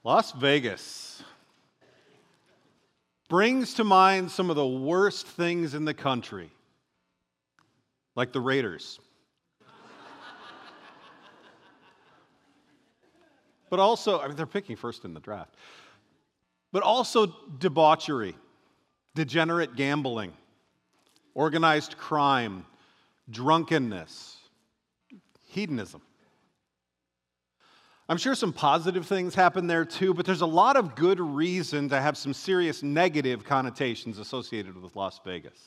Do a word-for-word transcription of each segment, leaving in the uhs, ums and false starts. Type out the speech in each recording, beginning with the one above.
Las Vegas brings to mind some of the worst things in the country, like the Raiders. But also, I mean, they're picking first in the draft. But also debauchery, degenerate gambling, organized crime, drunkenness, hedonism. I'm sure some positive things happen there too, but there's a lot of good reason to have some serious negative connotations associated with Las Vegas.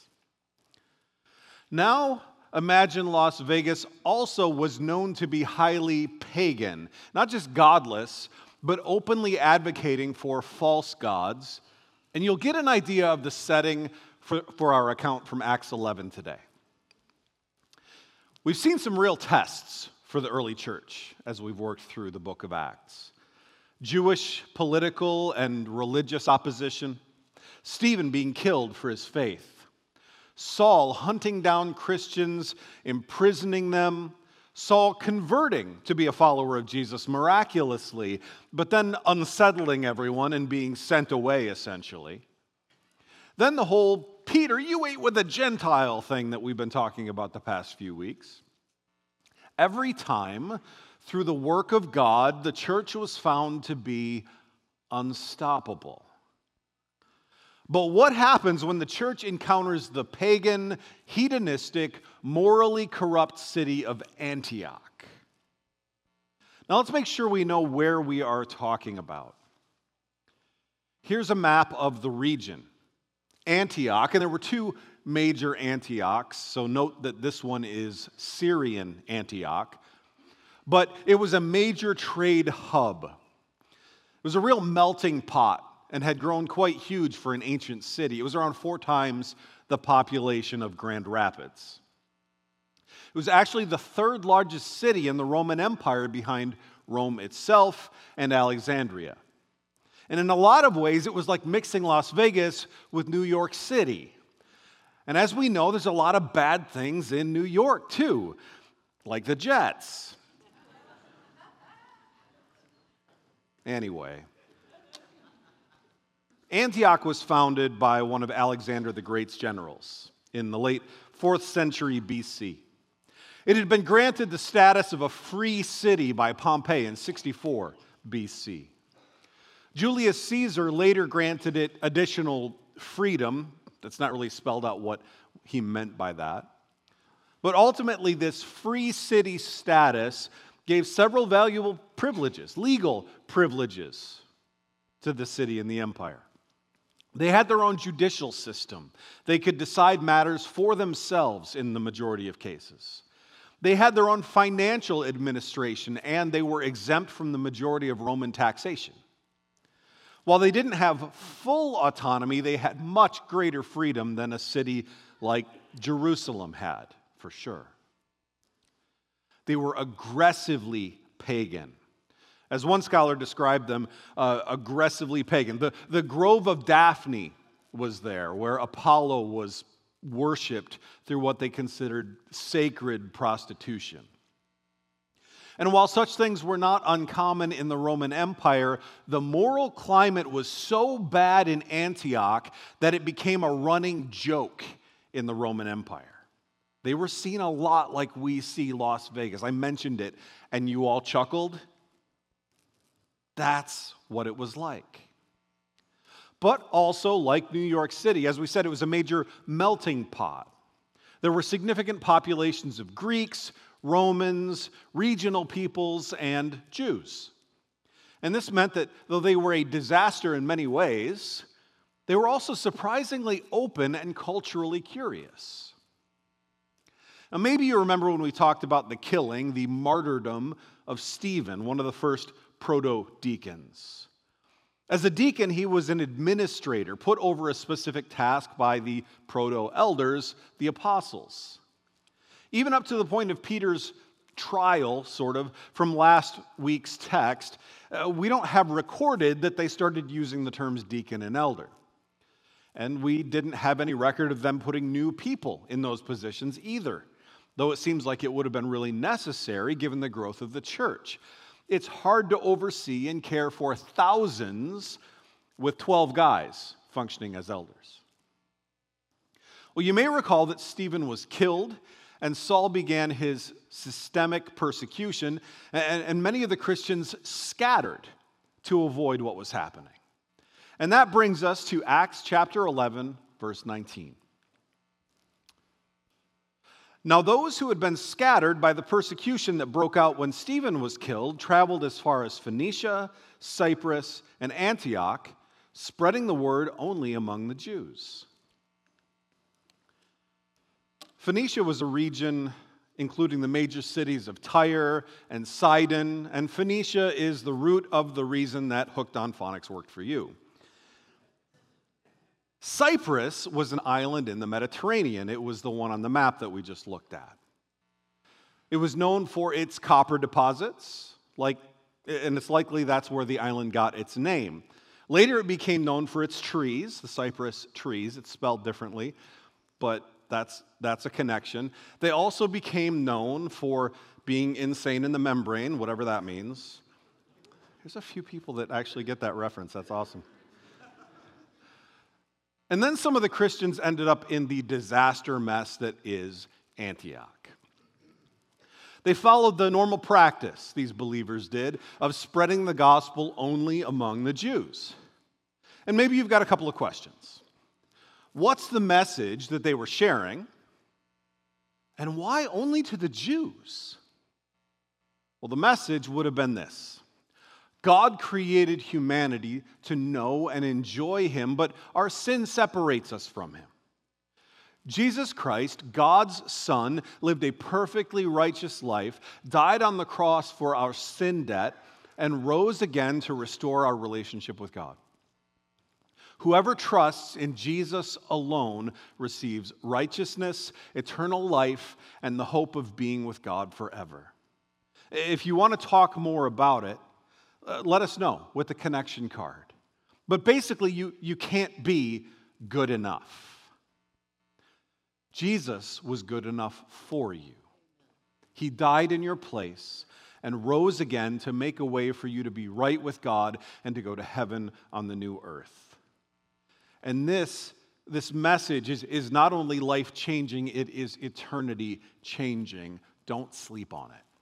Now, imagine Las Vegas also was known to be highly pagan, not just godless, but openly advocating for false gods. And you'll get an idea of the setting for, for our account from Acts eleven today. We've seen some real tests for the early church as we've worked through the book of Acts. Jewish political and religious opposition, Stephen being killed for his faith, Saul hunting down Christians, imprisoning them, Saul converting to be a follower of Jesus miraculously, but then unsettling everyone and being sent away, essentially. Then the whole Peter, you ate with a Gentile thing that we've been talking about the past few weeks. Every time, through the work of God, the church was found to be unstoppable. But what happens when the church encounters the pagan, hedonistic, morally corrupt city of Antioch? Now let's make sure we know where we are talking about. Here's a map of the region. Antioch, and there were two major Antiochs, so note that this one is Syrian Antioch, but it was a major trade hub. It was a real melting pot and had grown quite huge for an ancient city. It was around four times the population of Grand Rapids. It was actually the third largest city in the Roman Empire behind Rome itself and Alexandria. And in a lot of ways, it was like mixing Las Vegas with New York City. And as we know, there's a lot of bad things in New York, too, like the Jets. Anyway, Antioch was founded by one of Alexander the Great's generals in the late fourth century B C. It had been granted the status of a free city by Pompey in sixty-four B C. Julius Caesar later granted it additional freedom. That's not really spelled out what he meant by that. But ultimately, this free city status gave several valuable privileges, legal privileges, to the city and the empire. They had their own judicial system. They could decide matters for themselves in the majority of cases. They had their own financial administration, and they were exempt from the majority of Roman taxation. While they didn't have full autonomy, they had much greater freedom than a city like Jerusalem had, for sure. They were aggressively pagan. As one scholar described them, uh, aggressively pagan. The, the Grove of Daphne was there, where Apollo was worshipped through what they considered sacred prostitution. And while such things were not uncommon in the Roman Empire, the moral climate was so bad in Antioch that it became a running joke in the Roman Empire. They were seen a lot like we see Las Vegas. I mentioned it, and you all chuckled. That's what it was like. But also, like New York City, as we said, it was a major melting pot. There were significant populations of Greeks, Romans, regional peoples, and Jews. And this meant that though they were a disaster in many ways, they were also surprisingly open and culturally curious. Now, maybe you remember when we talked about the killing, the martyrdom of Stephen, one of the first proto-deacons. As a deacon, he was an administrator put over a specific task by the proto-elders, the apostles. Even up to the point of Peter's trial, sort of, from last week's text, uh, we don't have recorded that they started using the terms deacon and elder. And we didn't have any record of them putting new people in those positions either, though it seems like it would have been really necessary given the growth of the church. it's hard to oversee and care for thousands with twelve guys functioning as elders. Well, you may recall that Stephen was killed and Saul began his systemic persecution, and, and many of the Christians scattered to avoid what was happening. And that brings us to Acts chapter eleven, verse nineteen. Now, those who had been scattered by the persecution that broke out when Stephen was killed traveled as far as Phoenicia, Cyprus, and Antioch, spreading the word only among the Jews. Phoenicia was a region including the major cities of Tyre and Sidon, and Phoenicia is the root of the reason that Hooked on Phonics worked for you. Cyprus was an island in the Mediterranean. It was the one on the map that we just looked at. It was known for its copper deposits, like, and it's likely that's where the island got its name. Later, it became known for its trees, the cypress trees. It's spelled differently, but that's, that's a connection. They also became known for being insane in the membrane, whatever that means. There's a few people that actually get that reference. That's awesome. And then some of the Christians ended up in the disaster mess that is Antioch. They followed the normal practice, these believers did, of spreading the gospel only among the Jews. And maybe you've got a couple of questions. What's the message that they were sharing? And why only to the Jews? Well, the message would have been this. God created humanity to know and enjoy Him, but our sin separates us from Him. Jesus Christ, God's Son, lived a perfectly righteous life, died on the cross for our sin debt, and rose again to restore our relationship with God. Whoever trusts in Jesus alone receives righteousness, eternal life, and the hope of being with God forever. If you want to talk more about it, uh, let us know with the connection card. But basically, you, you can't be good enough. Jesus was good enough for you. He died in your place and rose again to make a way for you to be right with God and to go to heaven on the new earth. And this, this message is, is not only life-changing, it is eternity-changing. Don't sleep on it.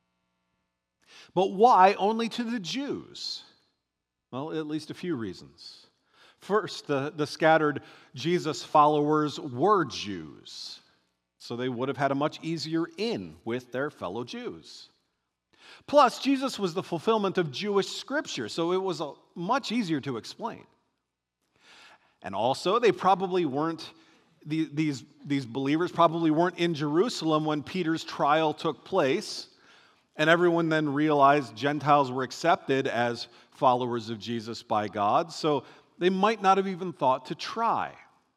But why only to the Jews? Well, at least a few reasons. First, the, the scattered Jesus followers were Jews, so they would have had a much easier in with their fellow Jews. Plus, Jesus was the fulfillment of Jewish scripture, so it was a, much easier to explain. And also, they probably weren't, these, these believers probably weren't in Jerusalem when Peter's trial took place, and everyone then realized Gentiles were accepted as followers of Jesus by God, so they might not have even thought to try.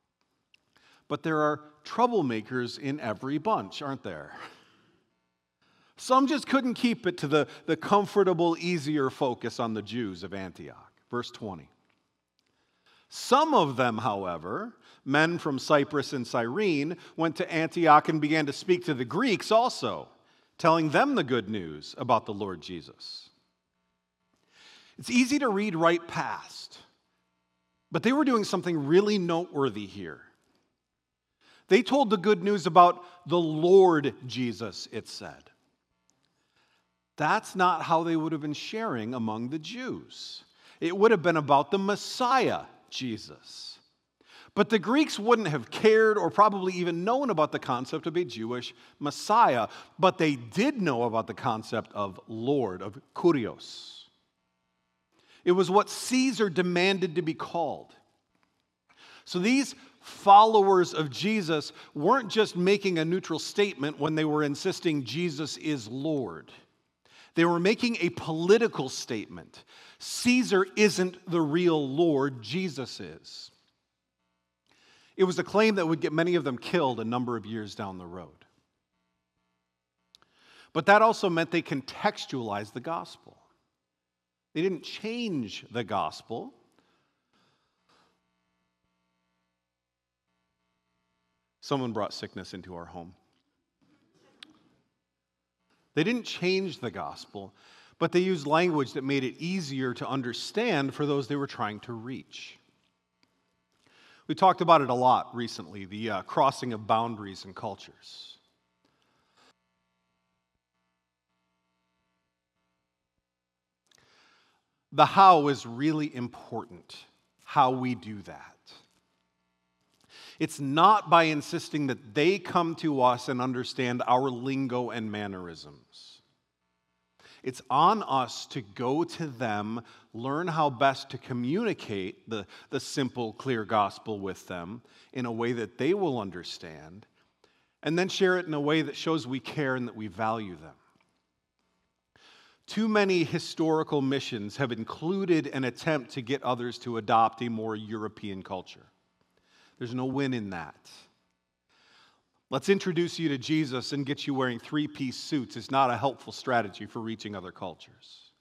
But there are troublemakers in every bunch, aren't there? Some just couldn't keep it to the, the comfortable, easier focus on the Jews of Antioch. Verse twenty. Some of them, however, men from Cyprus and Cyrene, went to Antioch and began to speak to the Greeks also, telling them the good news about the Lord Jesus. It's easy to read right past, but they were doing something really noteworthy here. They told the good news about the Lord Jesus, it said. That's not how they would have been sharing among the Jews. It would have been about the Messiah, Jesus. But the Greeks wouldn't have cared or probably even known about the concept of a Jewish Messiah, but they did know about the concept of Lord, of Kurios. It was what Caesar demanded to be called. So these followers of Jesus weren't just making a neutral statement when they were insisting Jesus is Lord. They were making a political statement. Caesar isn't the real Lord, Jesus is. It was a claim that would get many of them killed a number of years down the road. But that also meant they contextualized the gospel. They didn't change the gospel. Someone brought sickness into our home. They didn't change the gospel, but they used language that made it easier to understand for those they were trying to reach. We talked about it a lot recently, the uh, crossing of boundaries and cultures. The how is really important, how we do that. It's not by insisting that they come to us and understand our lingo and mannerisms. It's on us to go to them, learn how best to communicate the, the simple, clear gospel with them in a way that they will understand, and then share it in a way that shows we care and that we value them. Too many historical missions have included an attempt to get others to adopt a more European culture. There's no win in that. Let's introduce you to Jesus and get you wearing three-piece suits is not a helpful strategy for reaching other cultures.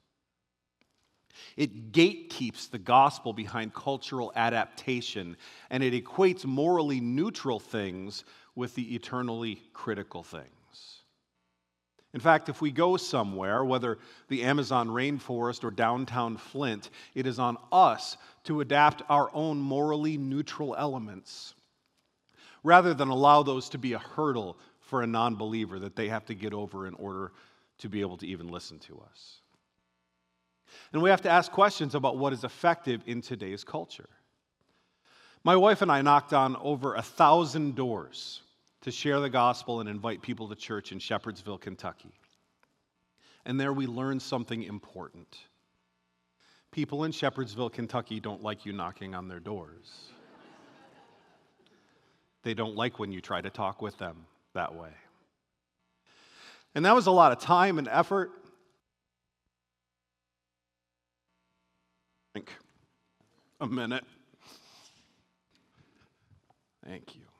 It gatekeeps the gospel behind cultural adaptation, and it equates morally neutral things with the eternally critical things. In fact, if we go somewhere, whether the Amazon rainforest or downtown Flint, it is on us to adapt our own morally neutral elements, rather than allow those to be a hurdle for a non-believer that they have to get over in order to be able to even listen to us. And we have to ask questions about what is effective in today's culture. My wife and I knocked on over a thousand doors to share the gospel and invite people to church in Shepherdsville, Kentucky. And there we learned something important. People in Shepherdsville, Kentucky don't like you knocking on their doors. They don't like when you try to talk with them that way. And that was a lot of time and effort. Think a minute. Thank you.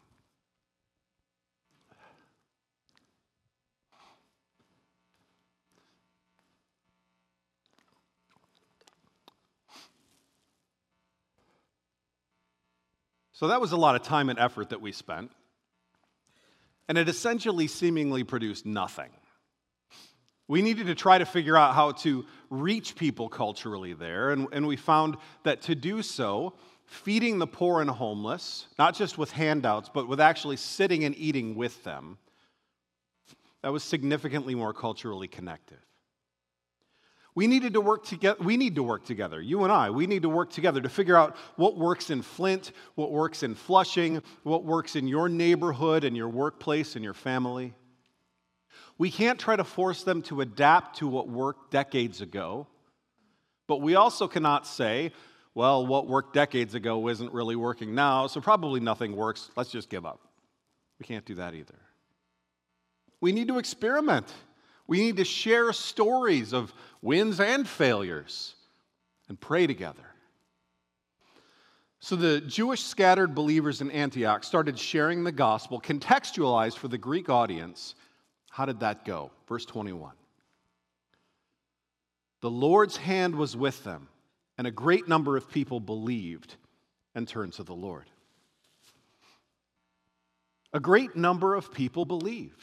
So that was a lot of time and effort that we spent, and it essentially seemingly produced nothing. We needed to try to figure out how to reach people culturally there, and, and we found that to do so, feeding the poor and homeless, not just with handouts, but with actually sitting and eating with them, that was significantly more culturally connected. We needed to work together. We need to work together. You and I, we need to work together to figure out what works in Flint, what works in Flushing, what works in your neighborhood and your workplace and your family. We can't try to force them to adapt to what worked decades ago, but we also cannot say, well, what worked decades ago isn't really working now, so probably nothing works. Let's just give up. We can't do that either. We need to experiment. We need to share stories of wins and failures and pray together. So the Jewish scattered believers in Antioch started sharing the gospel, contextualized for the Greek audience. How did that go? Verse twenty-one. The Lord's hand was with them, and a great number of people believed and turned to the Lord. A great number of people believed.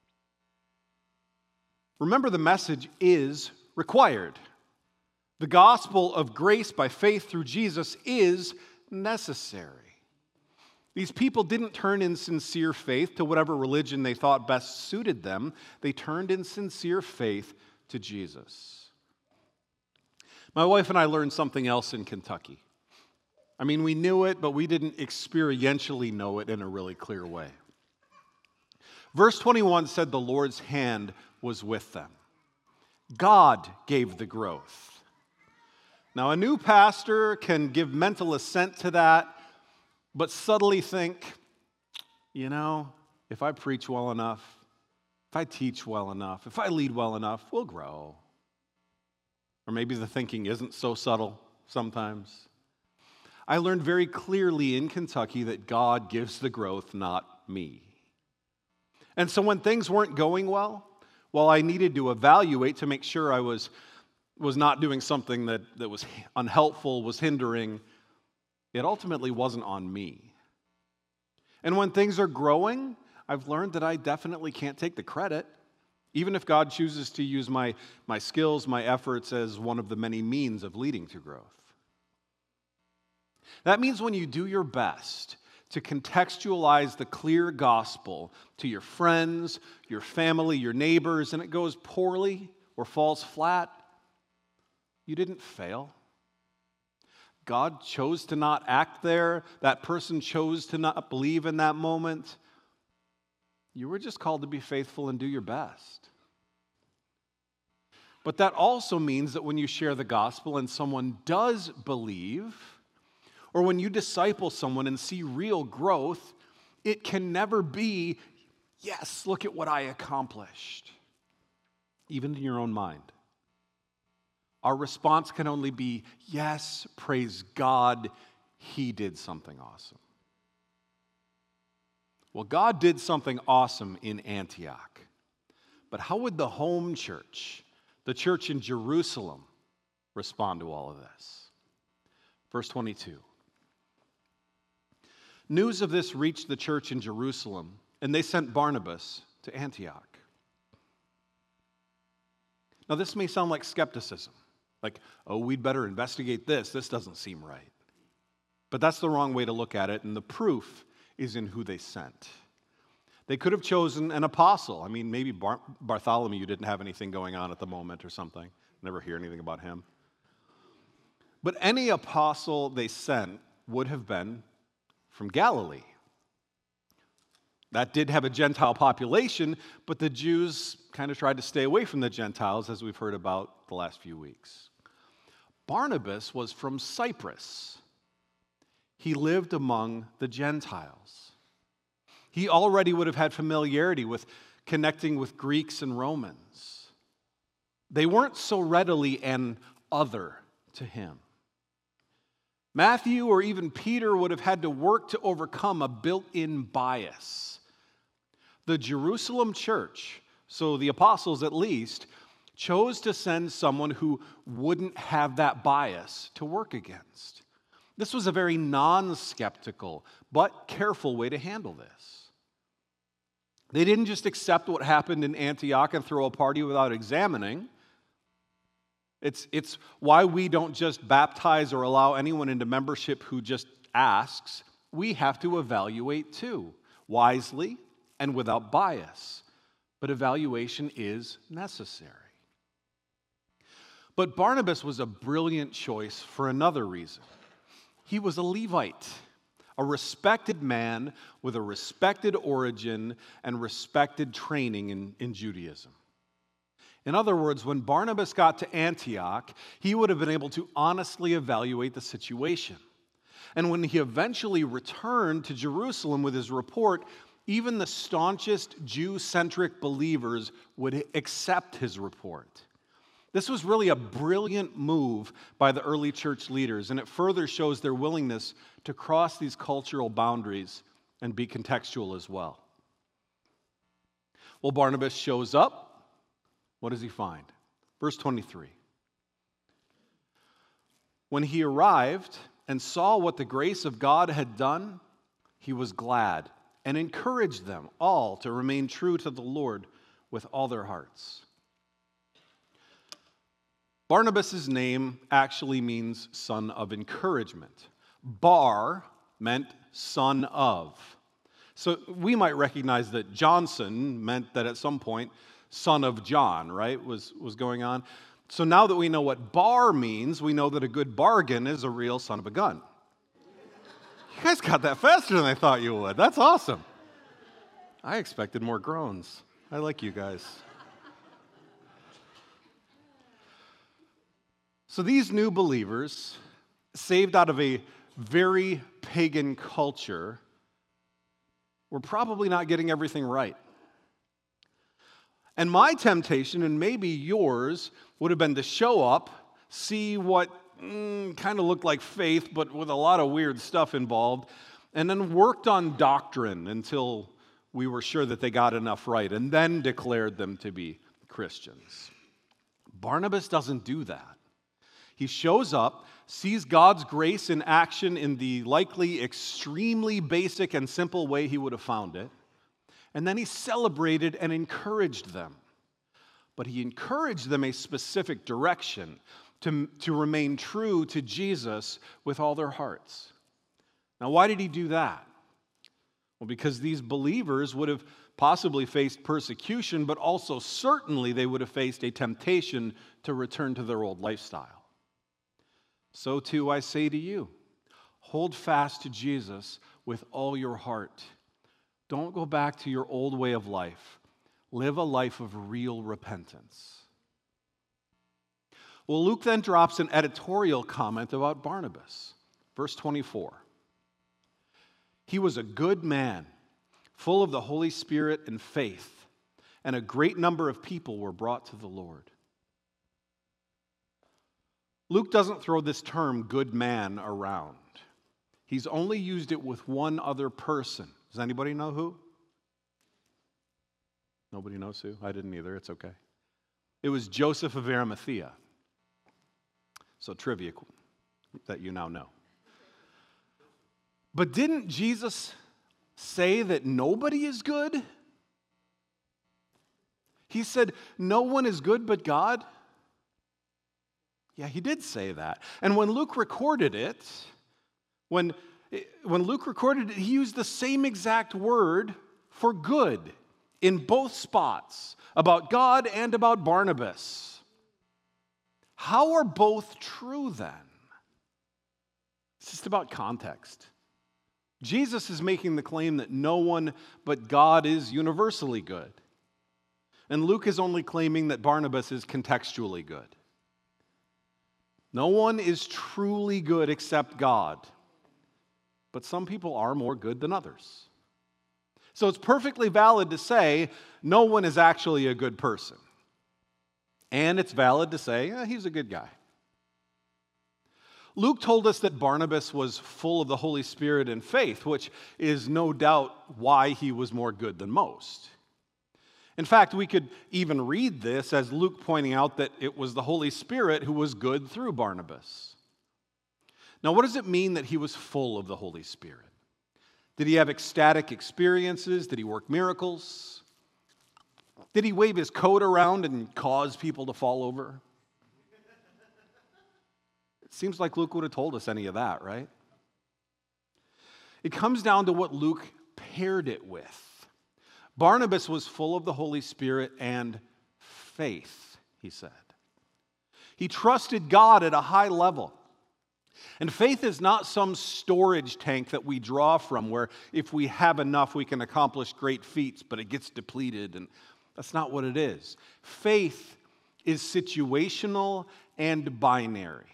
Remember, the message is required. The gospel of grace by faith through Jesus is necessary. These people didn't turn in sincere faith to whatever religion they thought best suited them. They turned in sincere faith to Jesus. My wife and I learned something else in Kentucky. I mean, we knew it, but we didn't experientially know it in a really clear way. Verse twenty-one said the Lord's hand was with them. God gave the growth. Now, a new pastor can give mental assent to that, but subtly think, you know, if I preach well enough, if I teach well enough, if I lead well enough, we'll grow. Or maybe the thinking isn't so subtle sometimes. I learned very clearly in Kentucky that God gives the growth, not me. And so when things weren't going well, well, I needed to evaluate to make sure I was, was not doing something that, that was unhelpful, was hindering. It ultimately wasn't on me. And when things are growing, I've learned that I definitely can't take the credit. even if God chooses to use my, my skills, my efforts as one of the many means of leading to growth. That means when you do your best to contextualize the clear gospel to your friends, your family, your neighbors, and it goes poorly or falls flat, you didn't fail. God chose to not act there. That person chose to not believe in that moment. You were just called to be faithful and do your best. But that also means that when you share the gospel and someone does believe, or when you disciple someone and see real growth, it can never be, yes, look at what I accomplished, even in your own mind. Our response can only be, yes, praise God, He did something awesome. Well, God did something awesome in Antioch. But how would the home church, the church in Jerusalem, respond to all of this? Verse twenty-two. News of this reached the church in Jerusalem, and they sent Barnabas to Antioch. Now, this may sound like skepticism. Like, oh, we'd better investigate this. This doesn't seem right. But that's the wrong way to look at it, and the proof is in who they sent. They could have chosen an apostle. I mean, maybe Bar- Bartholomew didn't have anything going on at the moment or something. Never hear anything about him. But any apostle they sent would have been from Galilee. That did have a Gentile population, but the Jews kind of tried to stay away from the Gentiles, as we've heard about the last few weeks. Barnabas was from Cyprus. He lived among the Gentiles. He already would have had familiarity with connecting with Greeks and Romans. They weren't so readily an other to him. Matthew or even Peter would have had to work to overcome a built-in bias. The Jerusalem church, so the apostles at least, chose to send someone who wouldn't have that bias to work against. This was a very non-skeptical but careful way to handle this. They didn't just accept what happened in Antioch and throw a party without examining. It's, it's why we don't just baptize or allow anyone into membership who just asks. We have to evaluate too, wisely and without bias. But evaluation is necessary. But Barnabas was a brilliant choice for another reason. He was a Levite, a respected man with a respected origin and respected training in, in Judaism. In other words, when Barnabas got to Antioch, he would have been able to honestly evaluate the situation. And when he eventually returned to Jerusalem with his report, even the staunchest Jew-centric believers would accept his report. This was really a brilliant move by the early church leaders, and it further shows their willingness to cross these cultural boundaries and be contextual as well. Well, Barnabas shows up. What does he find? Verse twenty-three. When he arrived and saw what the grace of God had done, he was glad and encouraged them all to remain true to the Lord with all their hearts. Barnabas' name actually means son of encouragement. Bar meant son of. So we might recognize that Johnson meant that at some point, son of John, right, was, was going on. So now that we know what bar means, we know that a good bargain is a real son of a gun. You guys got that faster than I thought you would. That's awesome. I expected more groans. I like you guys. So these new believers, saved out of a very pagan culture, were probably not getting everything right. And my temptation, and maybe yours, would have been to show up, see what mm, kind of looked like faith, but with a lot of weird stuff involved, and then worked on doctrine until we were sure that they got enough right, and then declared them to be Christians. Barnabas doesn't do that. He shows up, sees God's grace in action in the likely extremely basic and simple way he would have found it, and then he celebrated and encouraged them. but he encouraged them a specific direction to, to remain true to Jesus with all their hearts. Now, why did he do that? Well, because these believers would have possibly faced persecution, but also certainly they would have faced a temptation to return to their old lifestyle. So too I say to you, hold fast to Jesus with all your heart. Don't go back to your old way of life. Live a life of real repentance. Well, Luke then drops an editorial comment about Barnabas. Verse twenty-four. He was a good man, full of the Holy Spirit and faith, and a great number of people were brought to the Lord. Luke doesn't throw this term good man around. He's only used it with one other person. Does anybody know who? Nobody knows who? I didn't either. It's okay. It was Joseph of Arimathea. So trivia that you now know. But didn't Jesus say that nobody is good? He said, no one is good but God. Yeah, he did say that. And when Luke recorded it, when, when Luke recorded it, he used the same exact word for good in both spots, about God and about Barnabas. How are both true then? It's just about context. Jesus is making the claim that no one but God is universally good. And Luke is only claiming that Barnabas is contextually good. No one is truly good except God. But some people are more good than others. So it's perfectly valid to say no one is actually a good person. And it's valid to say eh, he's a good guy. Luke told us that Barnabas was full of the Holy Spirit and faith, which is no doubt why he was more good than most. In fact, we could even read this as Luke pointing out that it was the Holy Spirit who was good through Barnabas. Now, what does it mean that he was full of the Holy Spirit? Did he have ecstatic experiences? Did he work miracles? Did he wave his coat around and cause people to fall over? It seems like Luke would have told us any of that, right? It comes down to what Luke paired it with. Barnabas was full of the Holy Spirit and faith, he said. He trusted God at a high level. And faith is not some storage tank that we draw from where if we have enough we can accomplish great feats, but it gets depleted, and that's not what it is. Faith is situational and binary.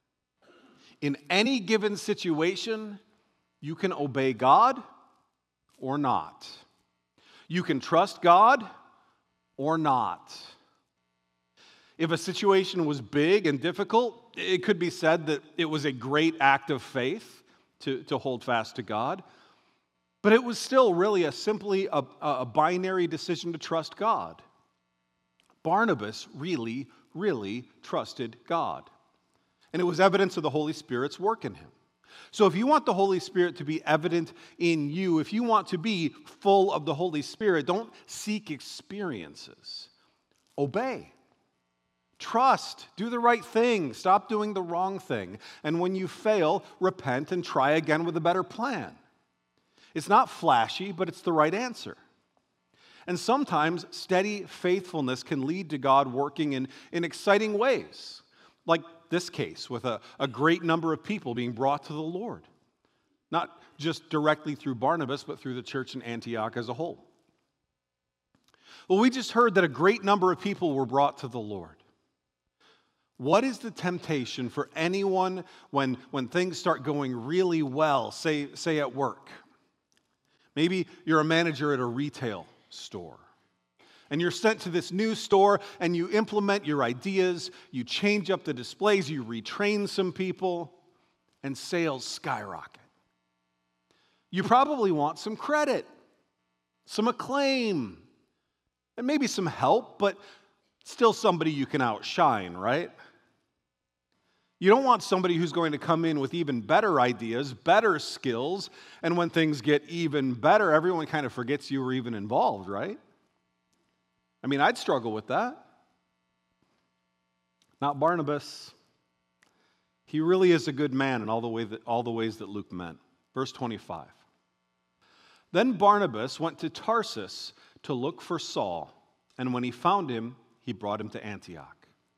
In any given situation, you can obey God or not. You can trust God or not. If a situation was big and difficult, it could be said that it was a great act of faith to, to hold fast to God. But it was still really a simply a, a binary decision to trust God. Barnabas really, really trusted God. And it was evidence of the Holy Spirit's work in him. So if you want the Holy Spirit to be evident in you, if you want to be full of the Holy Spirit, don't seek experiences. Obey. Trust. Do the right thing. Stop doing the wrong thing. And when you fail, repent and try again with a better plan. It's not flashy, but it's the right answer. And sometimes steady faithfulness can lead to God working in, in exciting ways. Like this case with a, a great number of people being brought to the Lord. Not just directly through Barnabas, but through the church in Antioch as a whole. Well, we just heard that a great number of people were brought to the Lord. What is the temptation for anyone when, when things start going really well, say, say at work? Maybe you're a manager at a retail store. And you're sent to this new store and you implement your ideas, you change up the displays, you retrain some people, and sales skyrocket. You probably want some credit, some acclaim, and maybe some help, but still somebody you can outshine, right? You don't want somebody who's going to come in with even better ideas, better skills, and when things get even better, everyone kind of forgets you were even involved, right? I mean, I'd struggle with that. not Barnabas. He really is a good man in all the, way that, all the ways that Luke meant. Verse twenty-five. Then Barnabas went to Tarsus to look for Saul, and when he found him, he brought him to Antioch.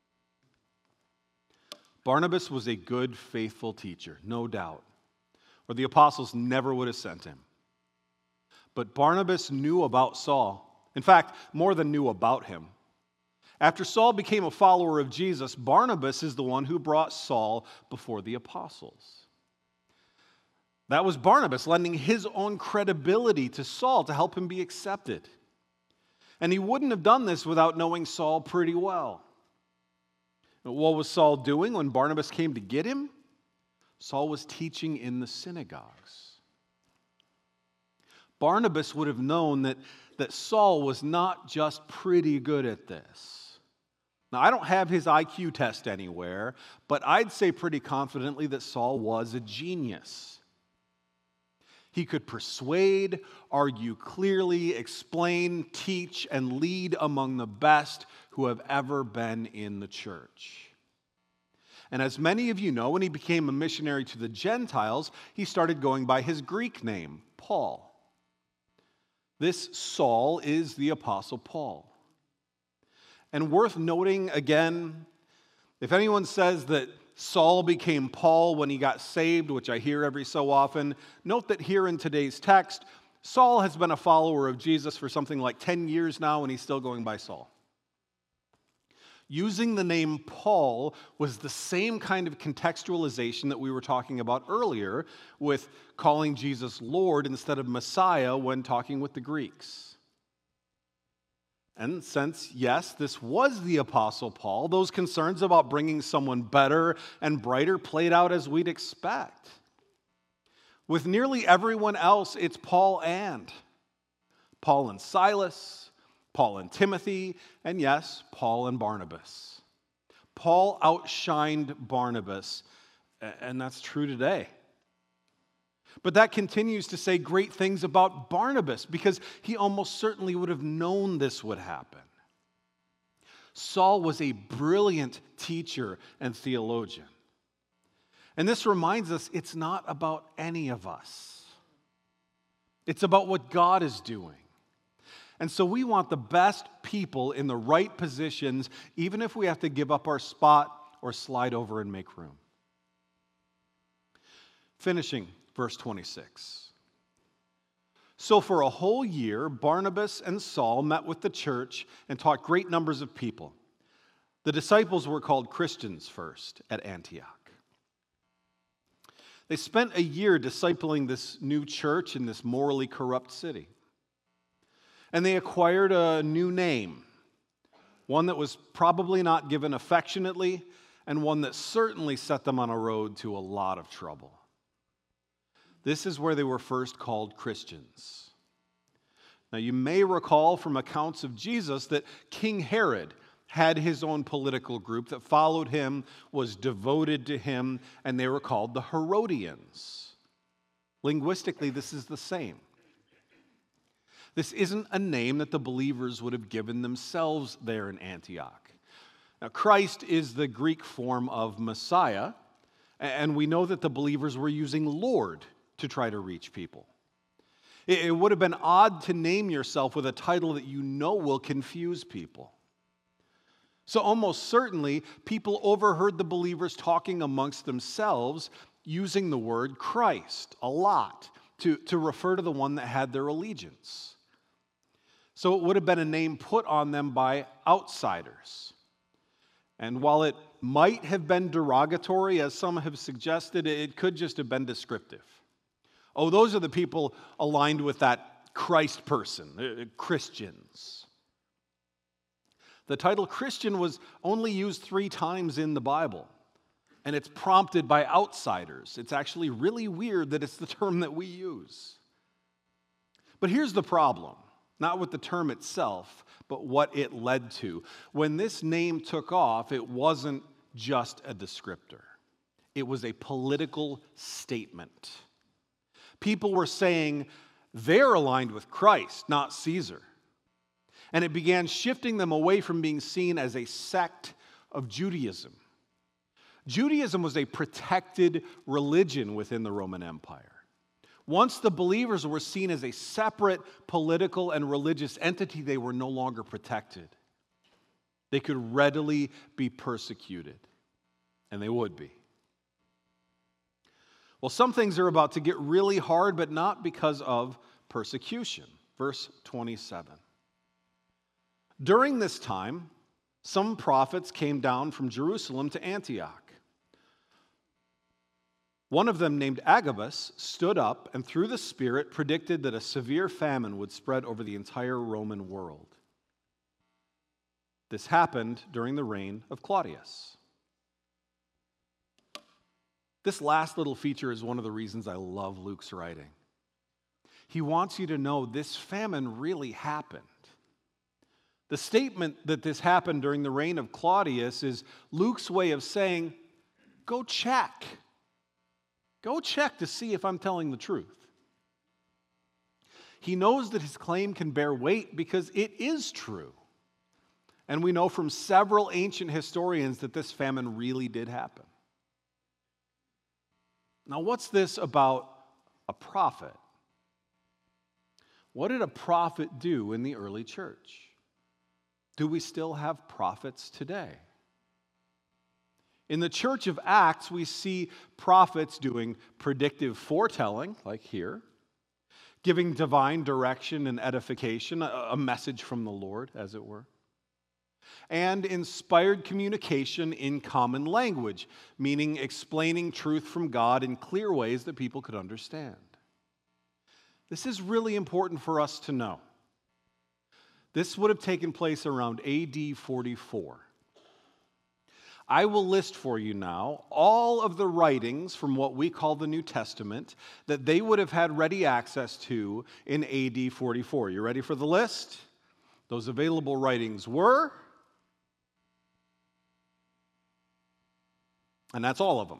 Barnabas was a good, faithful teacher, no doubt, or the apostles never would have sent him. But Barnabas knew about Saul. In fact, more than knew about him. After Saul became a follower of Jesus, Barnabas is the one who brought Saul before the apostles. That was Barnabas lending his own credibility to Saul to help him be accepted. And he wouldn't have done this without knowing Saul pretty well. What was Saul doing when Barnabas came to get him? Saul was teaching in the synagogues. Barnabas would have known that, that Saul was not just pretty good at this. Now, I don't have his I Q test anywhere, but I'd say pretty confidently that Saul was a genius. He could persuade, argue clearly, explain, teach, and lead among the best who have ever been in the church. And as many of you know, when he became a missionary to the Gentiles, he started going by his Greek name, Paul. This Saul is the Apostle Paul. And worth noting again, if anyone says that Saul became Paul when he got saved, which I hear every so often, note that here in today's text, Saul has been a follower of Jesus for something like ten years now, and he's still going by Saul. Using the name Paul was the same kind of contextualization that we were talking about earlier with calling Jesus Lord instead of Messiah when talking with the Greeks. And since, yes, this was the Apostle Paul, those concerns about bringing someone better and brighter played out as we'd expect. With nearly everyone else, it's Paul and. Paul and Silas, Paul and Timothy, and yes, Paul and Barnabas. Paul outshined Barnabas, and that's true today. But that continues to say great things about Barnabas because he almost certainly would have known this would happen. Saul was a brilliant teacher and theologian. And this reminds us it's not about any of us. It's about what God is doing. And so we want the best people in the right positions, even if we have to give up our spot or slide over and make room. Finishing verse twenty-six. So for a whole year, Barnabas and Saul met with the church and taught great numbers of people. The disciples were called Christians first at Antioch. They spent a year discipling this new church in this morally corrupt city. And they acquired a new name, one that was probably not given affectionately, and one that certainly set them on a road to a lot of trouble. This is where they were first called Christians. Now, you may recall from accounts of Jesus that King Herod had his own political group that followed him, was devoted to him, and they were called the Herodians. Linguistically, this is the same. This isn't a name that the believers would have given themselves there in Antioch. Now, Christ is the Greek form of Messiah, and we know that the believers were using Lord to try to reach people. It would have been odd to name yourself with a title that you know will confuse people. So almost certainly, people overheard the believers talking amongst themselves using the word Christ a lot to, to refer to the one that had their allegiance. So it would have been a name put on them by outsiders. And while it might have been derogatory, as some have suggested, it could just have been descriptive. Oh, those are the people aligned with that Christ person, Christians. The title Christian was only used three times in the Bible, and it's prompted by outsiders. It's actually really weird that it's the term that we use. But here's the problem, not with the term itself, but what it led to. When this name took off, it wasn't just a descriptor. It was a political statement. People were saying they're aligned with Christ, not Caesar. And it began shifting them away from being seen as a sect of Judaism. Judaism was a protected religion within the Roman Empire. Once the believers were seen as a separate political and religious entity, they were no longer protected. They could readily be persecuted, and they would be. Well, some things are about to get really hard, but not because of persecution. Verse twenty-seven. During this time, some prophets came down from Jerusalem to Antioch. One of them, named Agabus, stood up and through the Spirit predicted that a severe famine would spread over the entire Roman world. This happened during the reign of Claudius. This last little feature is one of the reasons I love Luke's writing. He wants you to know this famine really happened. The statement that this happened during the reign of Claudius is Luke's way of saying, go check. Go check to see if I'm telling the truth. He knows that his claim can bear weight because it is true. And we know from several ancient historians that this famine really did happen. Now, what's this about a prophet? What did a prophet do in the early church? Do we still have prophets today? In the church of Acts, we see prophets doing predictive foretelling, like here, giving divine direction and edification, a message from the Lord, as it were, and inspired communication in common language, meaning explaining truth from God in clear ways that people could understand. This is really important for us to know. This would have taken place around A D forty-four. I will list for you now all of the writings from what we call the New Testament that they would have had ready access to in A D forty-four. You ready for the list? Those available writings were, and that's all of them.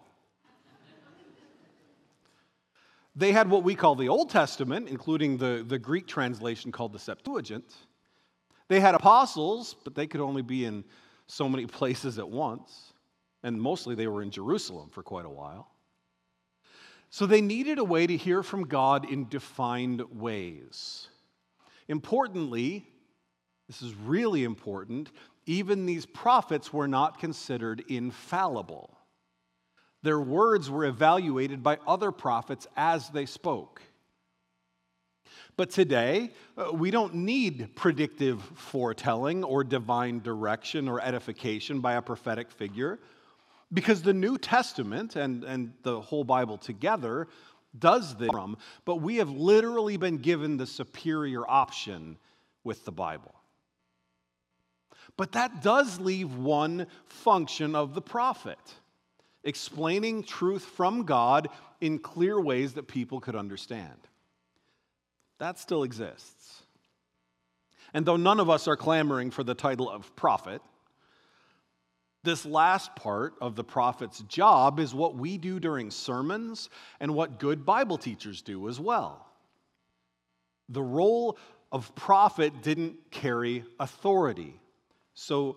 They had what we call the Old Testament, including the, the Greek translation called the Septuagint. They had apostles, but they could only be in so many places at once, and mostly they were in Jerusalem for quite a while. So they needed a way to hear from God in defined ways. Importantly, this is really important, even these prophets were not considered infallible. Their words were evaluated by other prophets as they spoke. But today, uh, we don't need predictive foretelling or divine direction or edification by a prophetic figure because the New Testament and, and the whole Bible together does this from, but we have literally been given the superior option with the Bible. But that does leave one function of the prophet, explaining truth from God in clear ways that people could understand. That still exists. And though none of us are clamoring for the title of prophet, this last part of the prophet's job is what we do during sermons and what good Bible teachers do as well. The role of prophet didn't carry authority. So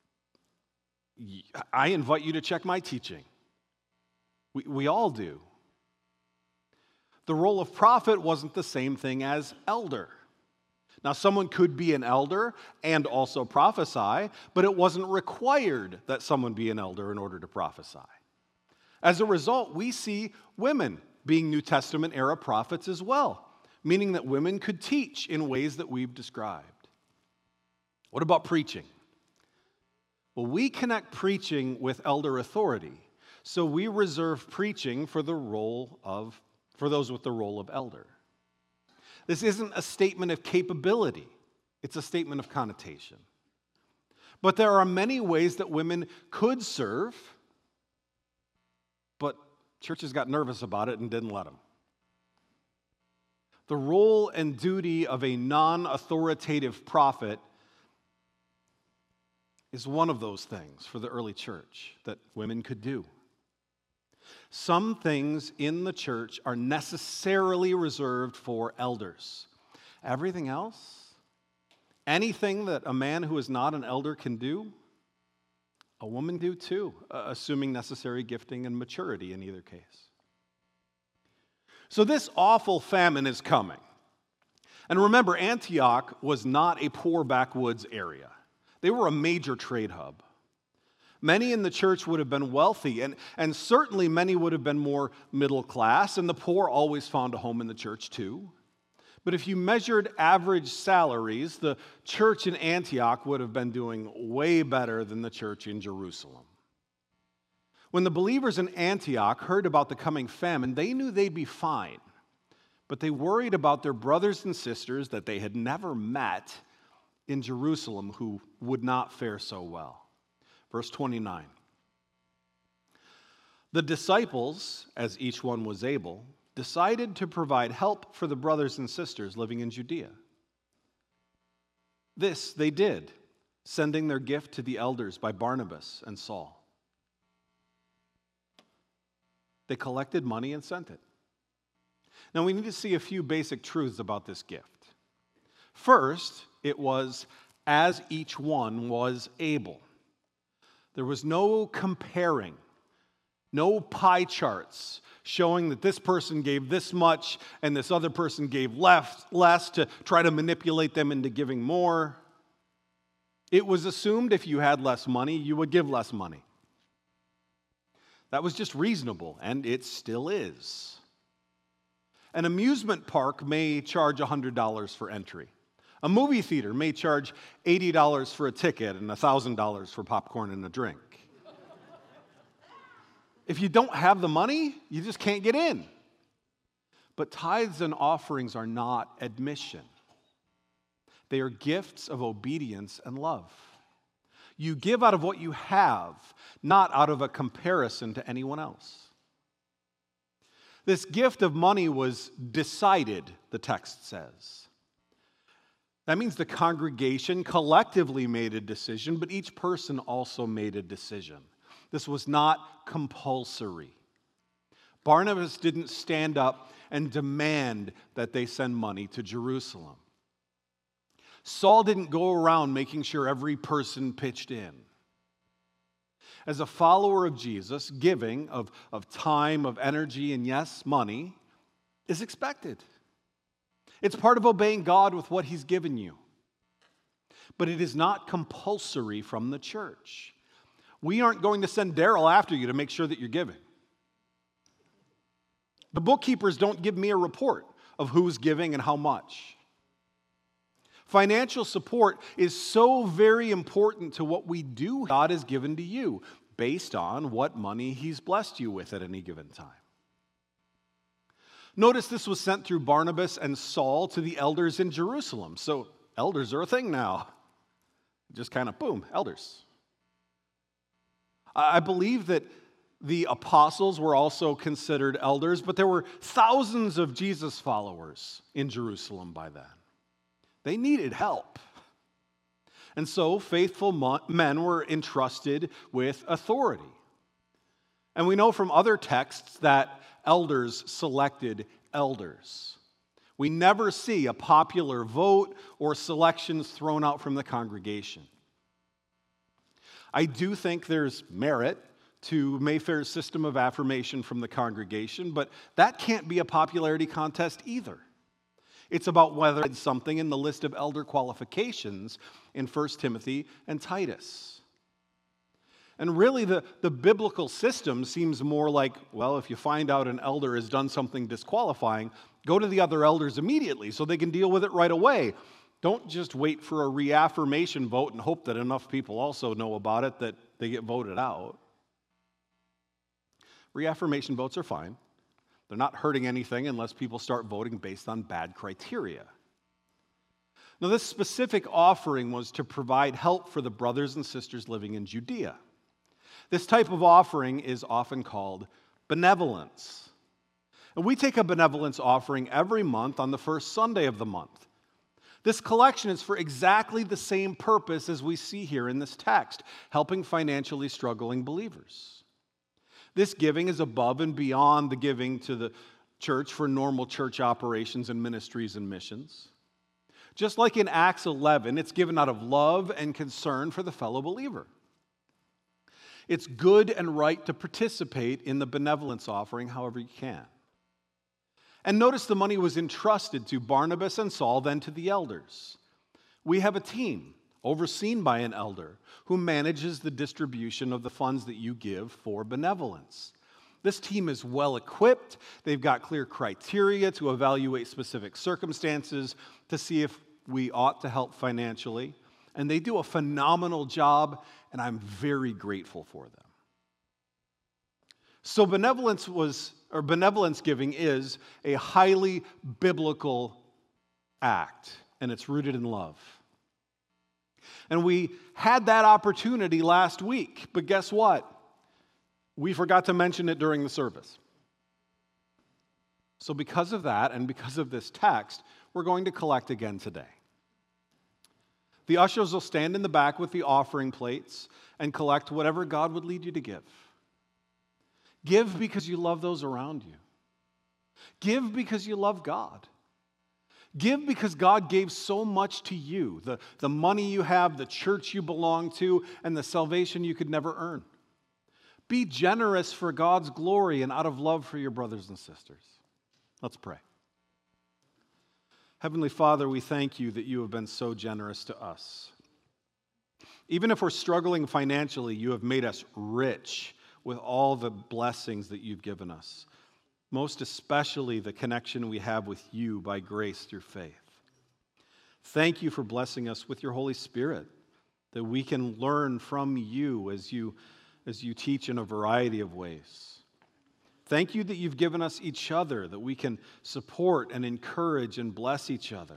I invite you to check my teaching. We, we all do. The role of prophet wasn't the same thing as elder. Now, someone could be an elder and also prophesy, but it wasn't required that someone be an elder in order to prophesy. As a result, we see women being New Testament era prophets as well, meaning that women could teach in ways that we've described. What about preaching? Well, we connect preaching with elder authority, so we reserve preaching for the role of for those with the role of elder. This isn't a statement of capability. It's a statement of connotation. But there are many ways that women could serve, but churches got nervous about it and didn't let them. The role and duty of a non-authoritative prophet is one of those things for the early church that women could do. Some things in the church are necessarily reserved for elders. Everything else, anything that a man who is not an elder can do, A woman do too, uh, assuming necessary gifting and maturity in either case. So this awful famine is coming. And remember, Antioch was not a poor backwoods area. They were a major trade hub. Many in the church would have been wealthy, and, and certainly many would have been more middle class, and the poor always found a home in the church too. But if you measured average salaries, the church in Antioch would have been doing way better than the church in Jerusalem. When the believers in Antioch heard about the coming famine, they knew they'd be fine, but they worried about their brothers and sisters that they had never met in Jerusalem who would not fare so well. Verse twenty-nine. The disciples, as each one was able, decided to provide help for the brothers and sisters living in Judea. This they did, sending their gift to the elders by Barnabas and Saul. They collected money and sent it. Now we need to see a few basic truths about this gift. First, it was as each one was able. There was no comparing, no pie charts showing that this person gave this much and this other person gave less, less to try to manipulate them into giving more. It was assumed if you had less money, you would give less money. That was just reasonable, and it still is. An amusement park may charge one hundred dollars for entry. A movie theater may charge eighty dollars for a ticket and one thousand dollars for popcorn and a drink. If you don't have the money, you just can't get in. But tithes and offerings are not admission. They are gifts of obedience and love. You give out of what you have, not out of a comparison to anyone else. This gift of money was decided, the text says. That means the congregation collectively made a decision, but each person also made a decision. This was not compulsory. Barnabas didn't stand up and demand that they send money to Jerusalem. Saul didn't go around making sure every person pitched in. As a follower of Jesus, giving of, of time, of energy, and yes, money is expected. It's part of obeying God with what He's given you. But it is not compulsory from the church. We aren't going to send Daryl after you to make sure that you're giving. The bookkeepers don't give me a report of who's giving and how much. Financial support is so very important to what we do. God has given to you based on what money He's blessed you with at any given time. Notice this was sent through Barnabas and Saul to the elders in Jerusalem. So elders are a thing now. Just kind of boom, elders. I believe that the apostles were also considered elders, but there were thousands of Jesus followers in Jerusalem by then. They needed help. And so faithful men were entrusted with authority. And we know from other texts that elders selected elders. We never see a popular vote or selections thrown out from the congregation. I do think there's merit to Mayfair's system of affirmation from the congregation, but that can't be a popularity contest either. It's about whether it's something in the list of elder qualifications in First Timothy and Titus. And really, the, the biblical system seems more like, well, if you find out an elder has done something disqualifying, go to the other elders immediately so they can deal with it right away. Don't just wait for a reaffirmation vote and hope that enough people also know about it that they get voted out. Reaffirmation votes are fine. They're not hurting anything unless people start voting based on bad criteria. Now, this specific offering was to provide help for the brothers and sisters living in Judea. This type of offering is often called benevolence. And we take a benevolence offering every month on the first Sunday of the month. This collection is for exactly the same purpose as we see here in this text, helping financially struggling believers. This giving is above and beyond the giving to the church for normal church operations and ministries and missions. Just like in Acts eleven, it's given out of love and concern for the fellow believer. It's good and right to participate in the benevolence offering however you can. And notice the money was entrusted to Barnabas and Saul, then to the elders. We have a team overseen by an elder who manages the distribution of the funds that you give for benevolence. This team is well equipped. They've got clear criteria to evaluate specific circumstances to see if we ought to help financially. And they do a phenomenal job, and I'm very grateful for them. So benevolence was, or benevolence giving is a highly biblical act, and it's rooted in love. And we had that opportunity last week, but guess what? We forgot to mention it during the service. So because of that, and because of this text, we're going to collect again today. The ushers will stand in the back with the offering plates and collect whatever God would lead you to give. Give because you love those around you. Give because you love God. Give because God gave so much to you, the, the money you have, the church you belong to, and the salvation you could never earn. Be generous for God's glory and out of love for your brothers and sisters. Let's pray. Heavenly Father, we thank you that you have been so generous to us. Even if we're struggling financially, you have made us rich with all the blessings that you've given us, most especially the connection we have with you by grace through faith. Thank you for blessing us with your Holy Spirit, that we can learn from you as you, as you teach in a variety of ways. Thank you that you've given us each other, that we can support and encourage and bless each other.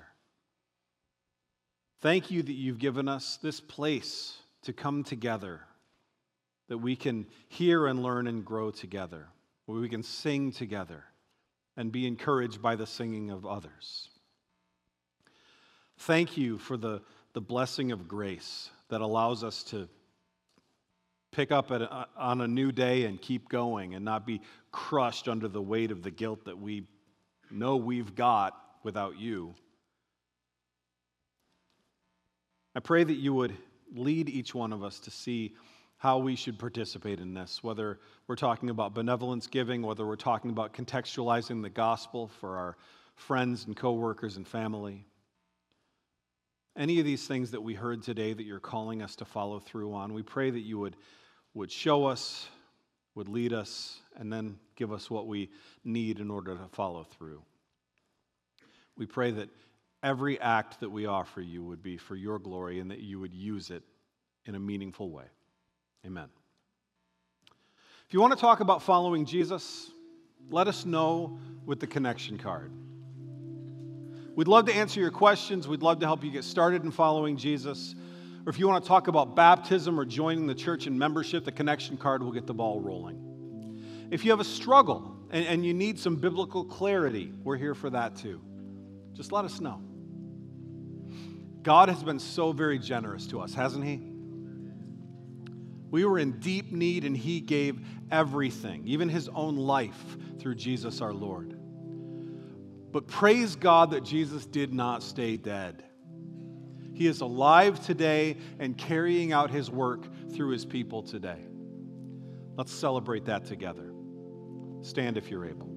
Thank you that you've given us this place to come together, that we can hear and learn and grow together, where we can sing together and be encouraged by the singing of others. Thank you for the, the blessing of grace that allows us to pick up at a, on a new day and keep going and not be crushed under the weight of the guilt that we know we've got without you. I pray that you would lead each one of us to see how we should participate in this, whether we're talking about benevolence giving, whether we're talking about contextualizing the gospel for our friends and coworkers and family. Any of these things that we heard today that you're calling us to follow through on, we pray that you would, would show us, would lead us, and then give us what we need in order to follow through. We pray that every act that we offer you would be for your glory and that you would use it in a meaningful way. Amen. If you want to talk about following Jesus, let us know with the connection card. We'd love to answer your questions. We'd love to help you get started in following Jesus. Or if you want to talk about baptism or joining the church in membership, the connection card will get the ball rolling. If you have a struggle and, and you need some biblical clarity, we're here for that too. Just let us know. God has been so very generous to us, hasn't he? We were in deep need and he gave everything, even his own life through Jesus our Lord. But praise God that Jesus did not stay dead. He is alive today and carrying out his work through his people today. Let's celebrate that together. Stand if you're able.